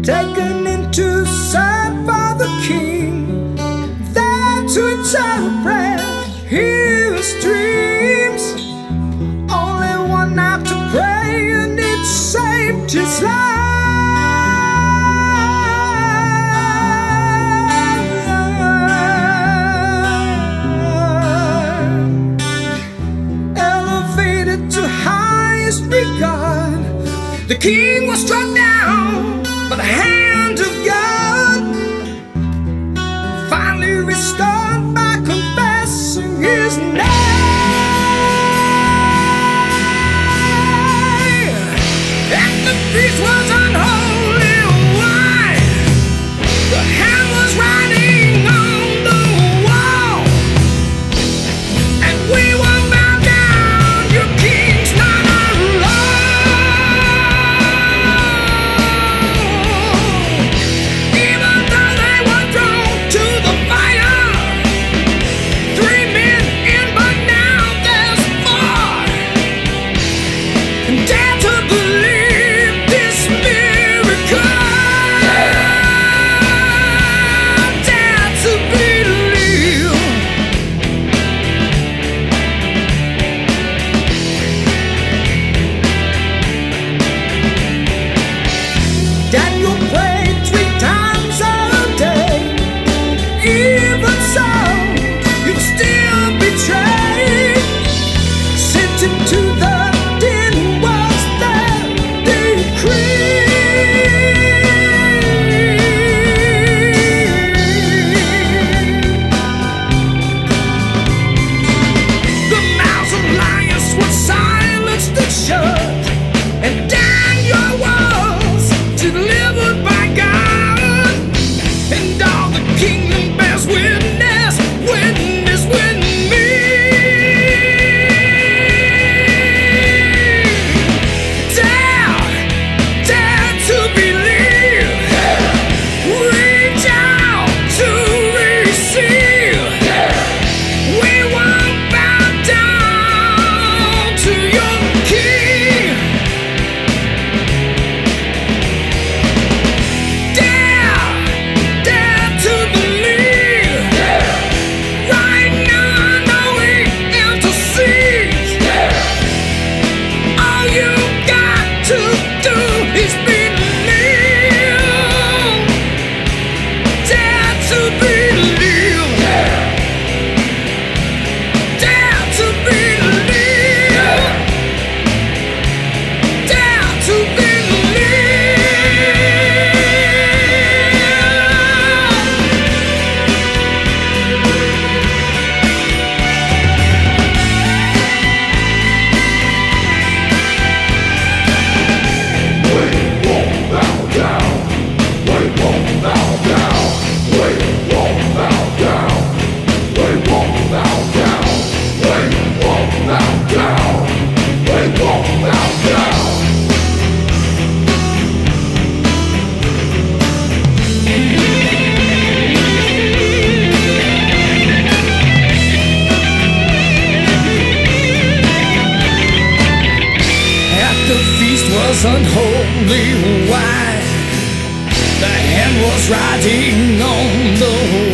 taken into sight by the king, there to interpret his dreams. Only one night to pray and it saved his life. Elevated to highest regard, the king was struck down by the hand of God, finally restored by confessing his name. And the priest was unholy white, the hand was writing on the wall, and we will bow down, your king's not Daniel prayed 3 times a day. Even so, he was still betrayed. Sent him to the den was their decree. The mouths of lions were silenced and shut, and Daniel was delivered by God, and all the kingdom bears witness, witness with me. Dare to believe, reach out to receive. We won't bow down to your king. Dare to believe. Right now I know he intercedes. All you got to do is believe. Dare to believe. Dare to believe. Dare to unholy white, the hand was writing on the